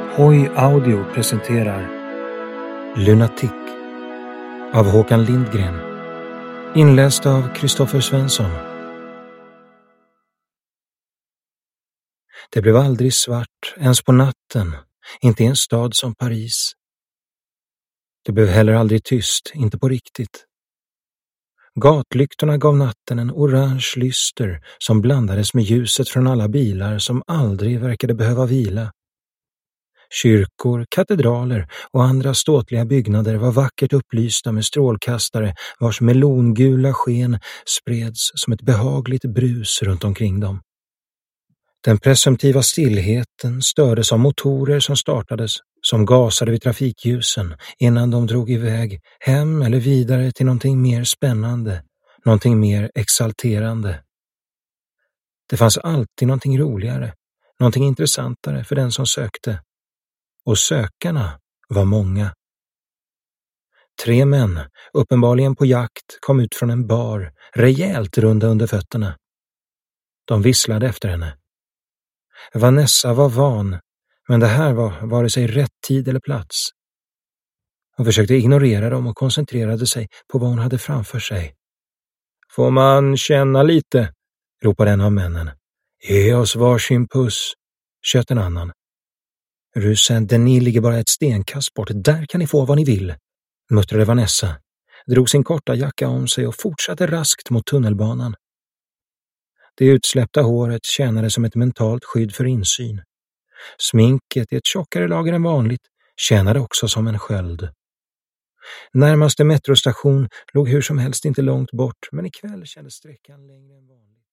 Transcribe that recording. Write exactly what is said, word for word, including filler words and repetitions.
Hoi Audio presenterar Lunatic av Håkan Lindgren. Inläst av Kristoffer Svensson. Det blev aldrig svart ens på natten, inte i en stad som Paris. Det blev heller aldrig tyst, inte på riktigt. Gatlyktorna gav natten en orange lyster som blandades med ljuset från alla bilar som aldrig verkade behöva vila. Kyrkor, katedraler och andra ståtliga byggnader var vackert upplysta med strålkastare vars melongula sken spreds som ett behagligt brus runt omkring dem. Den presumtiva stillheten stördes av motorer som startades, som gasade vid trafikljusen innan de drog iväg hem eller vidare till någonting mer spännande, någonting mer exalterande. Det fanns alltid någonting roligare, någonting intressantare för den som sökte. Och sökarna var många. Tre män, uppenbarligen på jakt, kom ut från en bar, rejält runda under fötterna. De visslade efter henne. Vanessa var van, men det här var vare sig rätt tid eller plats. Hon försökte ignorera dem och koncentrerade sig på vad hon hade framför sig. Får man känna lite? Ropade en av männen. Ge oss varsin puss, tjöt en annan. Rue Saint-Denis ligger bara ett stenkast bort, där kan ni få vad ni vill, muttrade Vanessa, drog sin korta jacka om sig och fortsatte raskt mot tunnelbanan. Det utsläppta håret tjänade som ett mentalt skydd för insyn. Sminket i ett tjockare lager än vanligt tjänade också som en sköld. Närmaste metrostation låg hur som helst inte långt bort, men ikväll kändes sträckan längre än vanligt.